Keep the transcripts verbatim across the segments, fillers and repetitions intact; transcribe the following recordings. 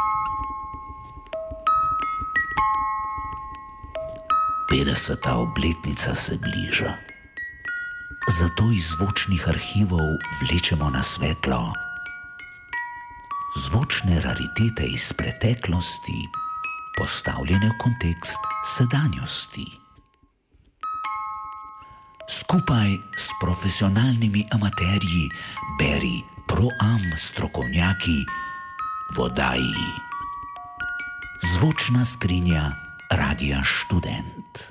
petdeseta obletnica se bliža. Zato iz zvočnih arhivov vlečemo na svetlo zvočne raritete iz preteklosti, postavljene v kontekst sedanjosti. Skupaj s profesionalnimi amaterji beri pro-am strokovnjaki v oddaji Zvočna skrinja Radia Študent.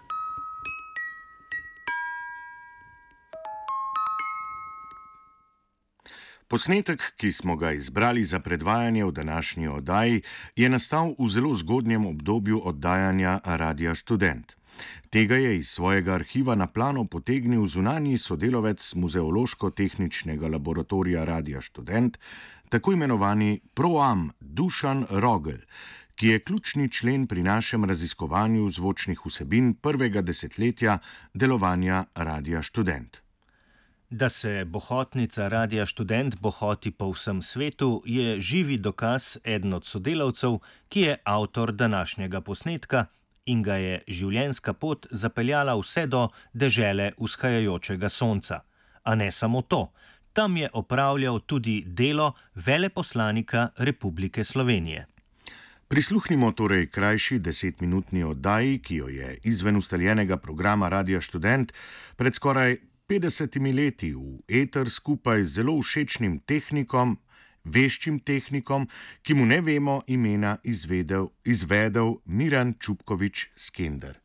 Posnetek, ki smo ga izbrali za predvajanje v današnji oddaji, je nastal v zelo zgodnjem obdobju oddajanja Radia Študent. Tega je iz svojega arhiva na plano potegnil zunanji sodelavec Muzeološko-tehničnega laboratorija Radia Študent, tako imenovani pro-am Dušan Rogl, ki je ključni člen pri našem raziskovanju zvočnih vsebin prvega desetletja delovanja Radia Študent. Da se bohotnica Radia Študent bohoti po vsem svetu, je živi dokaz eden od sodelavcev, ki je avtor današnjega posnetka in ga je življenjska pot zapeljala vse do dežele vzhajajočega sonca. A ne samo to, tam je opravljal tudi delo veleposlanika Republike Slovenije. Prisluhnimo torej krajši desetminutni oddaji, ki jo je izven ustaljenega programa Radia Študent pred skoraj petdesetimi leti v eter skupaj z zelo všečnim tehnikom, veščim tehnikom, ki mu ne vemo imena, izvedel, izvedel Miran Čupkovič Skender.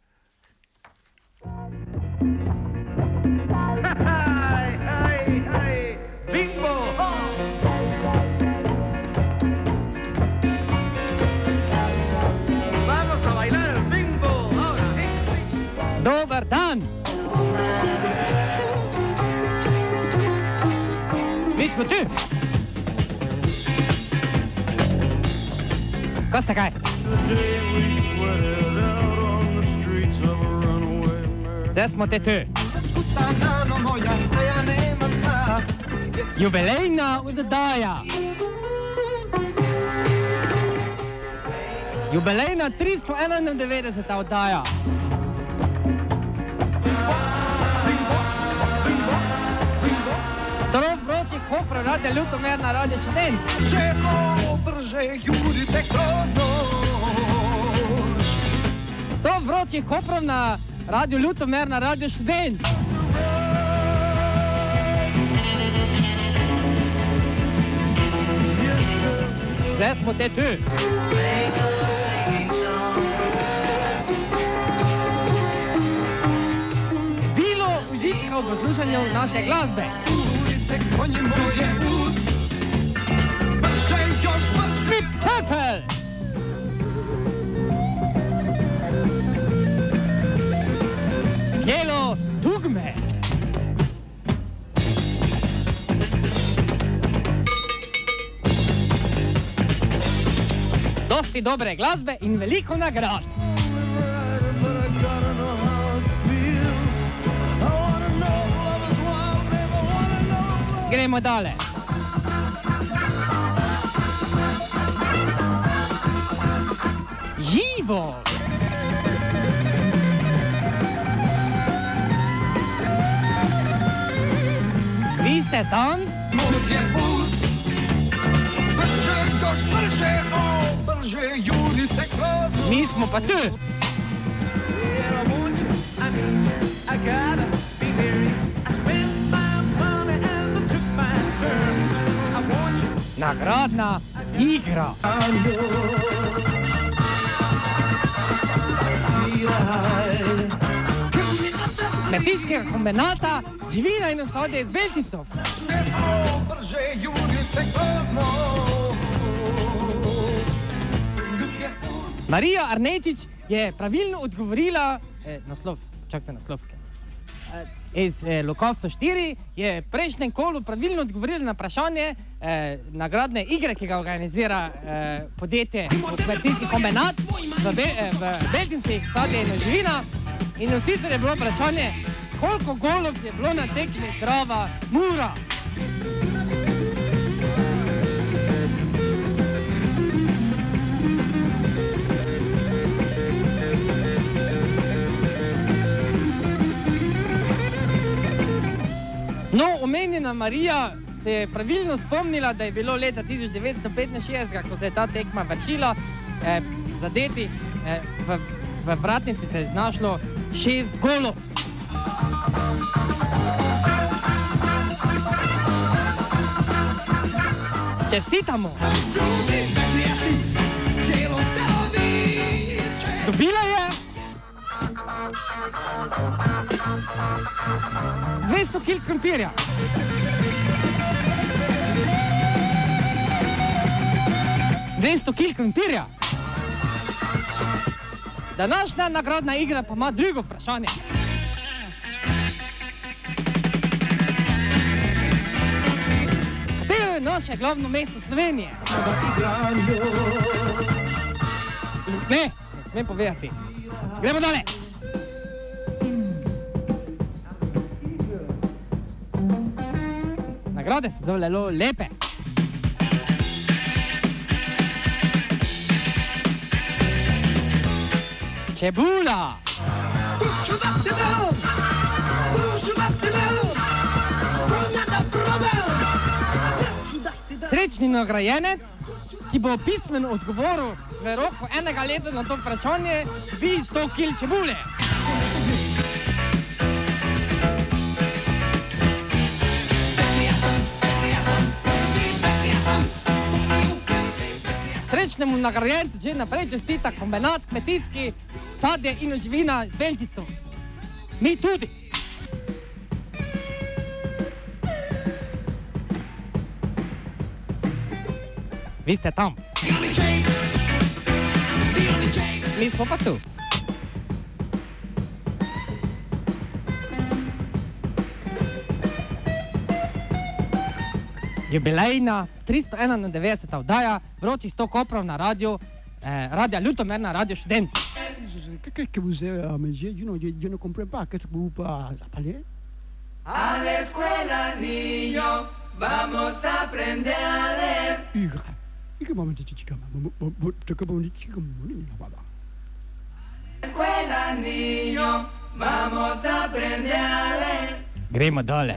Dobar dan! Mi smo tu! Ko ste kaj? Zdaj smo te tu. Jubilejna oddaja. Jubilejna tristo enaindevetdeseta oddaja. Strop vročih koprov Radia Ljutomer na Radio Študent. Še brže judite grozno. Strop vročih koprov na Radio Ljutomer na Radio Študent. Zdaj smo te tu. Bilo užitka v poslušanju naše glasbe. Pip Pepel! Jelo dugme! Dosti dobre glasbe in veliko nagrad! Gremo dalje. Živo! Vi ste tam? Mi smo pa tu. Nagradna igra. Kmetijskega kombinata živina in osade iz Beltincov. Marija Arnečič je pravilno odgovorila, eh, naslov, čakajte naslovke. Iz eh, Lokovca štiri je prejšnjem kolu pravilno odgovorili na vprašanje eh, nagradne igre, ki ga organizira eh, podjetje Kmetijski kombinat v, Be eh, v Beltincih, sadje in živina. In sicer je bilo vprašanje, koliko golov je bilo na tekmi Drava Mura. omenjena Marija se je pravilno spomnila, da je bilo leta tisoč devetsto petinšestdeset, ko se je ta tekma vršila, eh, zadetih eh, v, v vratnici se je znašlo šest golov. Čestitamo! Dobila je dvesto kil krompirja. dvesto kil krompirja. Današnja nagradna igra pa ima drugo vprašanje. Katero je naše glavno mesto Slovenije? Ne, ne smem povedati. Gremo dalje. Nagrade so zelo lepe. Čebula. Srečni nagrajenec, ki bo pismeno odgovoril v roku enega leta na to vprašanje, dobi sto kil čebule. Srečnemu nagrajencu že naprej čestita kombinat kmetijski sadje in živina z Beltico. Mi tudi. Vi ste tam. Mi smo pa tu. Jubilejna tristo enaindevetdeseta oddaja vročih sto koprov na radio, eh, Radia Ljutomer na Radio Študent. Qu'est-ce que vous avez à manger? Je, je, je ne comprends pas. Qu'est-ce que vous pas parler? A la escuela, niño, vamos a aprender a leer. Hija, ¿y qué momento chica? ¿Qué momento chica? A la escuela, niño, vamos a aprender a leer. Gremo dole.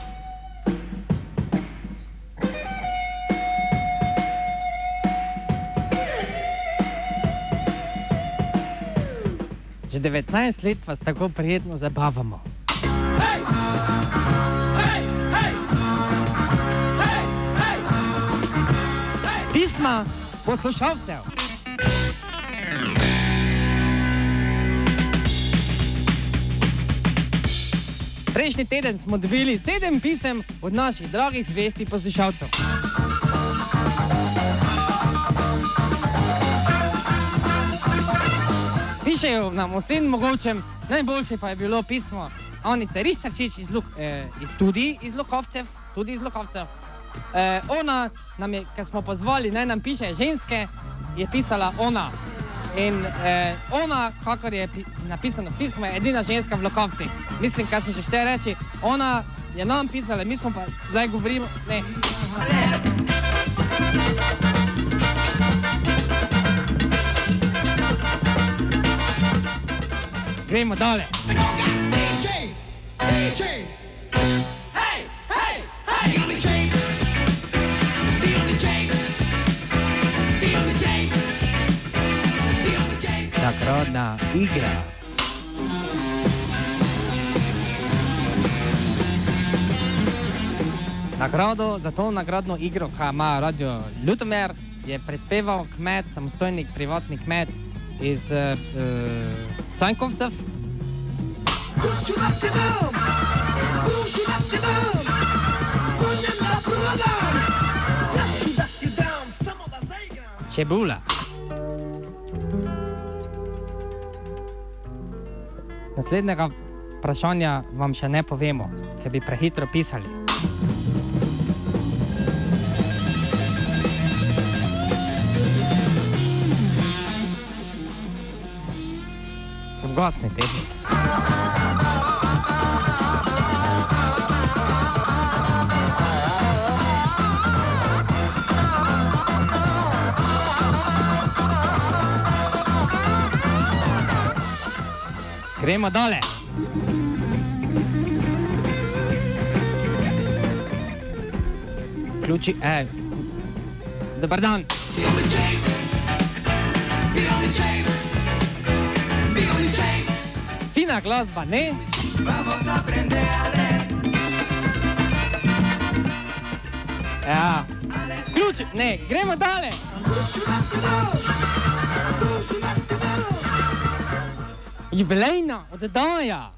Že devetnajst let vas tako prijetno zabavamo. Hey! Hey! Hey! Hey! Hey! Hey! Pisma poslušalcev. Prejšnji teden smo dobili sedem pisem od naših dragih zvestih poslušalcev. Pišejo nam vsem mogočem, najboljše pa je bilo pismo Anice Rihterčič iz, Luk, eh, iz tudi iz Lukovcev, tudi iz Lukovcev. Eh, ona nam je, ko smo pozvali, naj nam piše ženske, je pisala ona. In eh, ona, kakor je pi, napisano pismo, je edina ženska v Lukovcih. Mislim, kaj sem že šte reči, ona je nam pisala, mi smo pa zdaj govorimo, ne. Gremo dole. Nagradna igra. Nagrado za to nagradno igro, ki ima Radio Ljutomer, je prispeval kmet, samostojni privatni kmet iz uh, Cankovcev. Čebula. Naslednjega vprašanja vam še ne povemo, ker bi prehitro pisali. Glasni tehnik. Gremo dole. ključi, e, dobar dan. Fina glasba, ne? Vamos a aprender a leer. Ja, ključi, ne, gremo dalje. Jubilejna oddaja.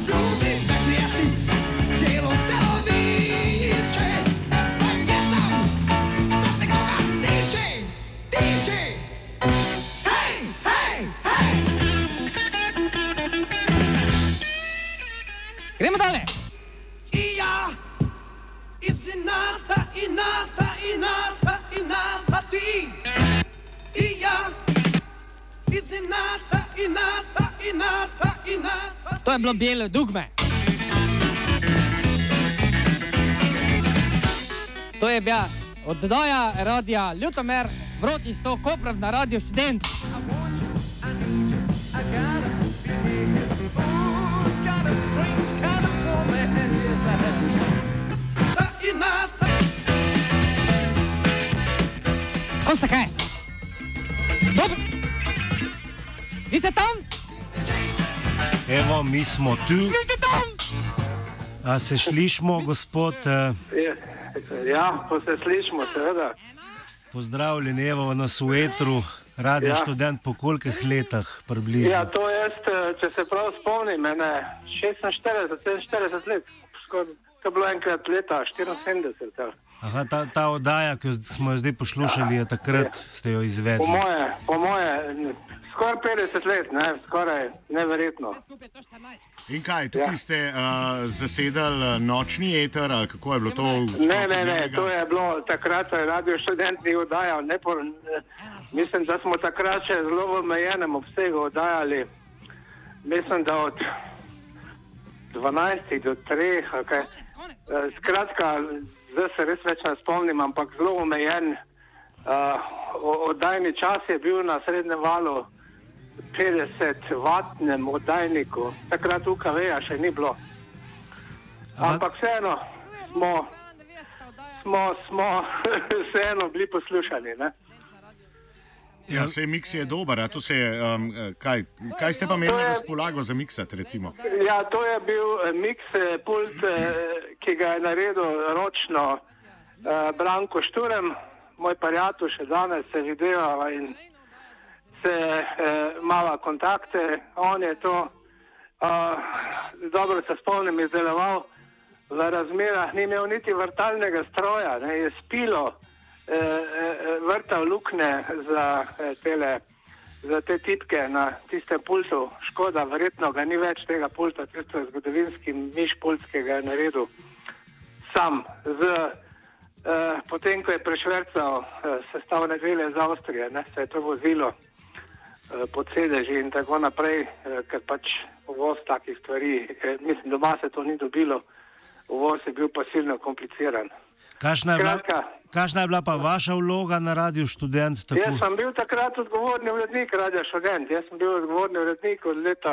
Gremo dalje. Ja, it's inata, inata, inata, inata ti. Ja, it's inata, inata, inata, inata. To je bilo Bijelo dugme. To je bila oddaja radija Ljutomer, vroči sto Koprov na Radio Študent. Ko ste kaj? Dobro. Vi ste tam? Evo, mi smo tu. Vi ste tam? A se slišimo, gospod? eh, Ja, pa se slišimo, seveda. Pozdravljeni, evo nas v etru, Radio Ja. Študent, po kolikih letah približno? Ja, to jaz, če se prav spomnim, mene šestinštirideset, sedeminštirideset let, skoraj, to je bilo enkrat leta štiriinsedemdeset. ali. Aha, ta, ta oddaja, ki jo z- smo jo zdaj poslušali, je takrat ste jo Po izvedli. moje, po moje, skoraj petdeset let, ne, skoraj neverjetno. Skupaj to štirinajst. In kaj, tukaj Ja. ste uh, zasedali uh, nočni eter, ali kako je bilo to? v Ne, sklopu ne, ne, dnevnega? to je bilo takrat, Radio Študent ni oddajal, ne po, mislim, da smo takrat še zelo v omejenem obsegu oddajali, mislim, da od dvanajstih do treh, okay. Skratka, zdaj se res več ne spomnim, ampak zelo omejen. Uh, oddajni čas je bil na srednjem valu petdeset vatnem oddajniku, takrat U K V-ja še ni bilo. Ampak vseeno smo, smo, smo vseeno bili poslušani. Ne? Ja, sej miks je dober, a to se je, um, kaj, kaj ste pa imeli To je- na razpolago za miksat, recimo? Ja, to je bil eh, miks eh, pult, eh, ki ga je naredil ročno eh, Branko Šturem, moj prijatelj še danes se videva in se eh, mava kontakte. On je to, eh, dobro se spomnim, izdeloval v razmerah, ni imel niti vrtalnega stroja, ne, je spilo eh, eh, vrtal lukne za eh, tele. Za te tipke na tistem pultu, škoda, verjetno ga ni več tega pulta, tisto je zgodovinski miš pult, ki ga je naredil sam. Z, eh, potem, ko je prešvercal eh, sestavne dele iz Avstrije, ne, se je to vozilo eh, pod sedeži in tako naprej, eh, ker pač uvoz takih stvari, eh, mislim, doma se to ni dobilo, uvoz je bil pa silno kompliciran. Kakšna je, bila, Skratka, kakšna je bila pa vaša vloga na Radio Študent? Tako? Jaz sem bil takrat odgovorni urednik Radia Študent. Jaz sem bil odgovorni urednik od leta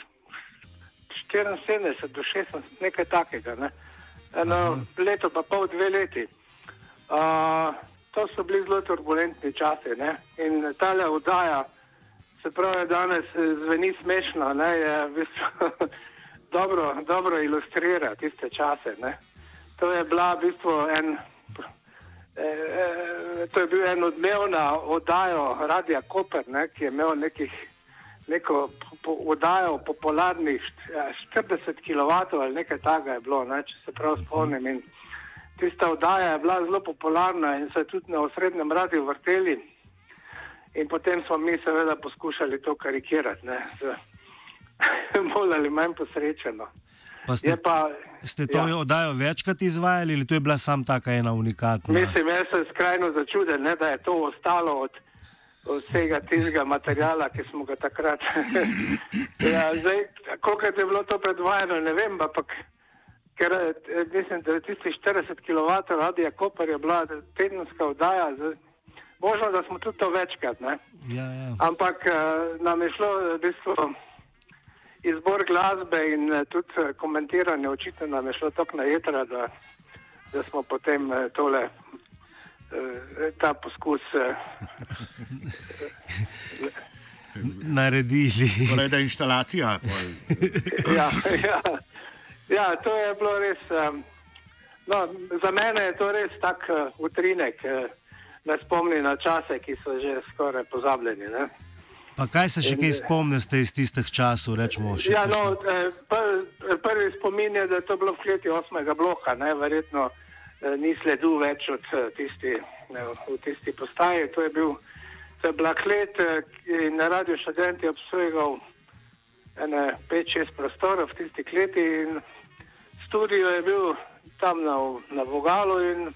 štiriinsedemdeset do šestnajst, nekaj takega. Ne? Eno leto pa pol, dve leti. Uh, to so bili zelo turbulentni časi. Ne? In tale oddaja, se pravi, danes eh, zveni smešno, ne? Je v bistvu dobro, dobro ilustrira tiste čase. Ne? To je bila v bistvu en... E, to je bil en odmevna oddajo Radia Koper, ne, ki je imel nekih, neko po, oddajo popularnih štirideset kilovatov ali nekaj takega je bilo, ne, če se prav spomnim. In tista oddaja je bila zelo popularna in so jo tudi na osrednjem radiju vrteli. In potem smo mi seveda poskušali to karikirati, ne, z, bolj ali manj posrečeno. Pa ste, Je pa, ste to ja. oddajo večkrat izvajali ali to je bila sam taka ena unikatna? Mislim, jaz sem skrajno začuden, ne, da je to ostalo od, od vsega tistega materijala, ki smo ga takrat. Ja, zdaj, koliko je bilo to predvajano, ne vem, ampak ker eh, mislim, da je tistih štirideset kilovatov Radia Koper je bila tedenska oddaja. Zdaj, možno, da smo tudi to večkrat, ne. Ja, ja. Ampak uh, nam je šlo v bistvu izbor glasbe in uh, tudi uh, komentiranje, očitno nam je šlo tako na jedra, da, da smo potem uh, tole ta poskus naredili. Torej, da je inštalacija. ja, ja, ja, to je bilo res, no, za mene je to res tak utrinek, me spomni na čase, ki so že skoraj pozabljeni, ne. Pa kaj se še kaj spomnite iz tistih časov, rečemo še? Ja, no, pr, prvi spomin je, da je to bilo v kleti osmega bloka, ne, verjetno ni sledu več od tisti, ne, v tisti postaji. To je bil, to je bila klet in na Radio Študent je obsegal ene pet šest prostorov v tisti kleti in studio je bil tam na, na vogalu in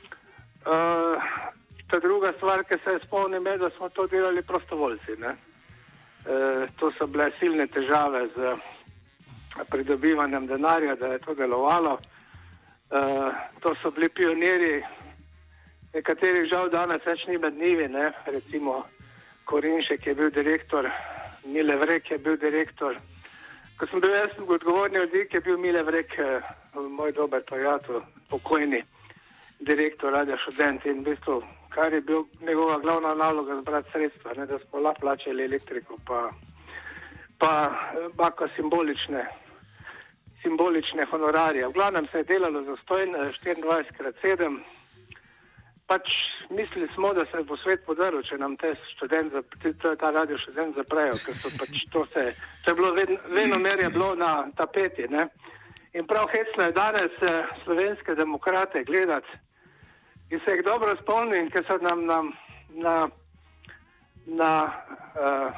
uh, ta druga stvar, ki se spomnim, je, da smo to delali prostovoljci, ne. Uh, to so bile silne težave z pridobivanjem denarja, da je to delovalo. Uh, to so bili pionirji, nekaterih žal danes več ni med njimi, ne? Recimo Korinšek je bil direktor, Mile Vrek je bil direktor. Ko sem bil jaz odgovorni oddelek, je bil Mile Vrek, uh, moj dober prijatelj, pokojni direktor Radia Študent in v bistvu, kar je bil njegova glavna naloga zbrati sredstva, ne, da smo lahko plačali elektriko, pa, pa bako simbolične, simbolične honorarje. V glavnem se je delalo zastojn štiriindvajset krat sedem. Pač mislili smo, da se bo svet podaril, če nam te študent, ta Radio Študent zaprejo, ker so pač to se, to je bilo vedno, vedno mer je bilo na tapeti, ne. In prav hecno je danes slovenske demokrate gledati in se jih dobro spomnim, ker so nam na, na, na uh,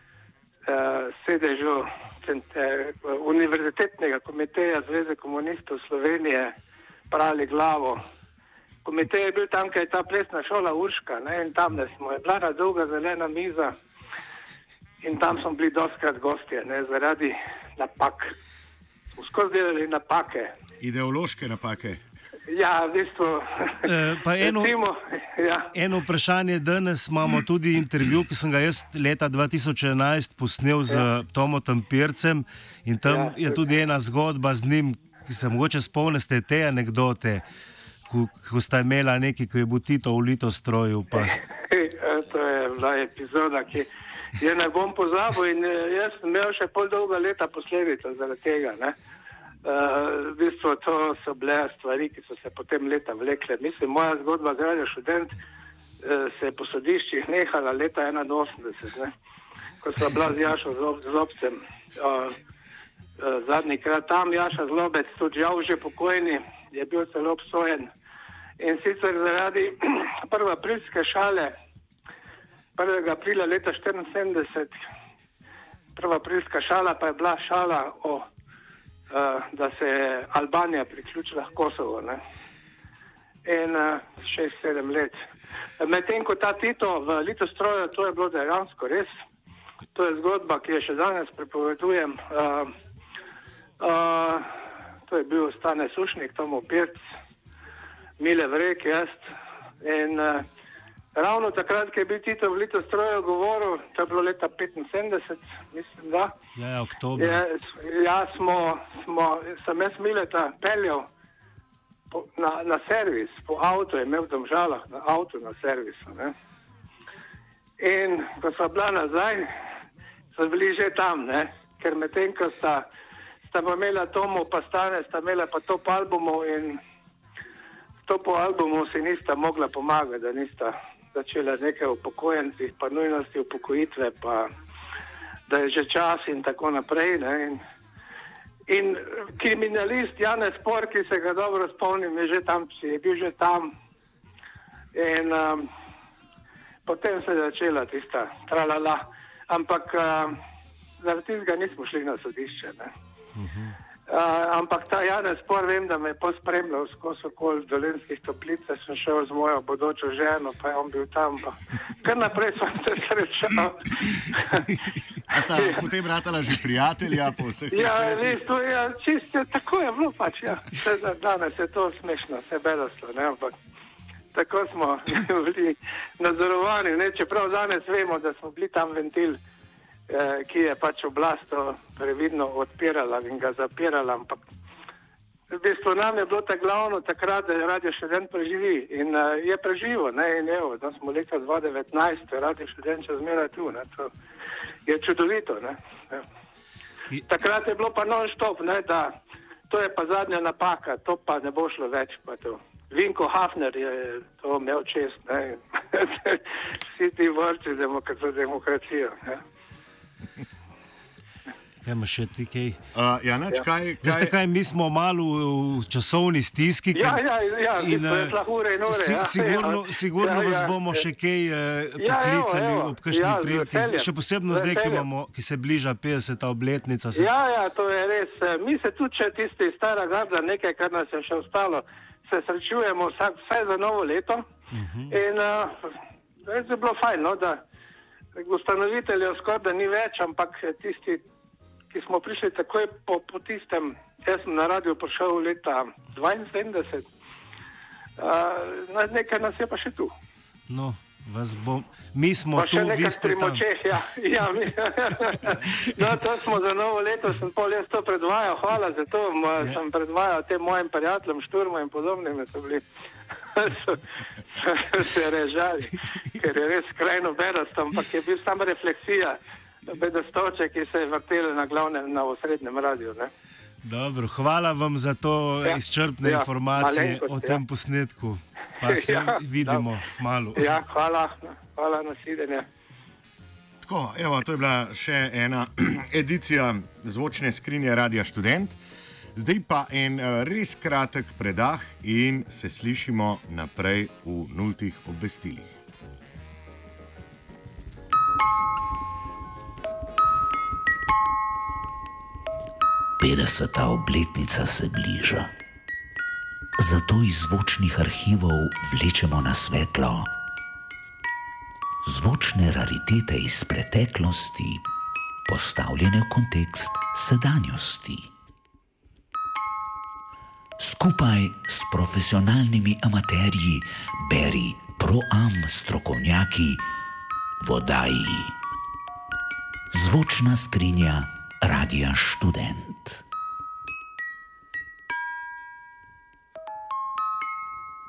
uh, sedežu center, uh, Univerzitetnega komiteja Zveze komunistov Slovenije prali glavo. Komitej je bil tam, kaj je ta plesna šola Urška, ne, in tam, da smo, je bila na dolga zelena miza in tam smo bili dostkrat gostje, ne, zaradi napak. Smo skozi delali napake. Ideološke napake. Ja, v bistvu. E, pa eno, recimo, ja. eno vprašanje danes imamo tudi intervju, ki sem ga jaz leta dva tisoč enajst posnel z ja. Tomotom Pircem in tam ja. je tudi ena zgodba z njim, ki se mogoče spomnite te anekdote, ko, ko sta imela nekaj, ko je bil Tito v Litostroju. Pa... to je bila epizoda, ki je ne bom pozabil in jaz sem imel še pol dolga leta posledica zaradi tega, ne. Uh, v bistvu to so bile stvari, ki so se potem leta vlekle. Mislim, moja zgodba z Radio Študent uh, se je po sodiščih nehala leta enainosemdeset, ne, ko so bila z Jašo Zlobcem uh, uh, zadnji krat tam. Jaša Zlobec, tudi žal že pokojni, je bil celo obsojen in sicer zaradi prve aprilske šale prvega aprila leta štiriinsedemdeset. Prva aprilska šala pa je bila šala o Uh, da se je Albanija priključila Kosovo, ne. In uh, šest, sedem let. Medtem ko ta Tito v Litostroju, to je bilo dejansko res, to je zgodba, ki je še danes prepovedujem. Uh, uh, to je bil Stane Sušnik, Tomo Pirc, Mile Vrek, jaz. In uh, ravno takrat, ko je bil Tito v Litostroju govoril, to je bilo leta petinsedemdeset, mislim, da. Ja, ja, oktober. Je, ja, smo, smo, sem jaz Mileta peljal po, na, na servis, po avto, je imel v Domžalah na avto na servisu, ne. In ko sva bila nazaj, so bili že tam, ne, ker medtem, ko sta, sta pa imela Tomo pa Stane, sta imela pa top albumov in to po albumu si nista mogla pomagati, da nista začela nekaj upokojencih, pa nujnosti upokojitve, pa da je že čas in tako naprej. Ne? In, in kriminalist Janez Por, ki se ga dobro spomnim, je že tam, je bil že tam. In um, potem se je začela tista tralala. Ampak um, zaradi tistega nismo šli na sodišče. Ne? Uh-huh. Uh, ampak ta Janez Por, vem, da me je pospremljal skozi okoli Dolenskih Toplice, sem šel z mojo bodočo ženo, pa je on bil tam, pa kar naprej sem se srečal. A sta potem ratala že prijatelja po vseh teh ja, letih? To je čisto, tako je bilo pač, ja. Danes je to smešno, se bedostlo, ne, ampak tako smo bili nadzorovani, ne, čeprav danes vemo, da smo bili tam ventil, ki je pač oblast previdno odpirala in ga zapirala, ampak v bistvu nam je bilo ta glavno takrat, da Radio Študent preživi in uh, je preživo, ne, in evo, da smo leta dva tisoč devetnajst, Radio Študent še zmeraj tu, ne, to je čudovito, ne. Ja. Takrat je bilo pa non-stop, ne, da to je pa zadnja napaka, to pa ne bo šlo več, pa to. Vinko Hafner je to imel čest, ne, vsi ti vrči demok za demokracijo, ne. Kaj imaš še ti kaj? Uh, ja, nač, kaj, kaj... Veste kaj, mi smo malo v časovni stiski. Ja, ja, ja, in, to je plahure in ure. Si, ja, sigurno ja, sigurno ja, vas ja, bomo ja. še kaj uh, Ja, poklicali evo, evo. ob kakšni Ja, z priliki. veseljem. Še posebno Z zdaj, ki, veseljem. imamo, ki se bliža petdeseta obletnica. Se... Ja, ja, to je res. Mi se tudi, če tisti stara garda, nekaj, kar nas je še ostalo, se srečujemo vsak, vsaj za novo leto. Uh-huh. In uh, res je bilo fajn, no, da ustanoviteljev skoraj da ni več, ampak tisti, ki smo prišli takoj po, po tistem, jaz sem na radio prišel leta dvainsedemdeset, uh, nekaj nas je pa še tu. No, vas bom... Mi smo pa tu, vi ste tam. Močeh, ja, ja, mi... no, to smo za novo leto, sem pol jaz to predvajal, hvala za to, Ma, ja. Sem predvajal tem mojim prijateljem, Šturma in podobnim, so bili, so, so se režali, ker je res skrajno bedasto, ampak je bil samo refleksija, bedastoče, ki se je vrtele na glavnem, na osrednjem radiju, ne. Dobro, hvala vam za to ja, izčrpne ja, informacije malenkost, o tem ja. posnetku. Pa se ja, vidimo malo. Ja, hvala, hvala na sidenje. Tako, evo, to je bila še ena edicija zvočne skrinje Radia Študent. Zdaj pa en uh, res kratek predah in se slišimo naprej v nultih obvestilih. petdeseta obletnica se bliža. Zato iz zvočnih arhivov vlečemo na svetlo zvočne raritete iz preteklosti, postavljene v kontekst sedanjosti. Skupaj s profesionalnimi amaterji beri pro-am strokovnjaki v oddaji Zvočna skrinja Radia Študent.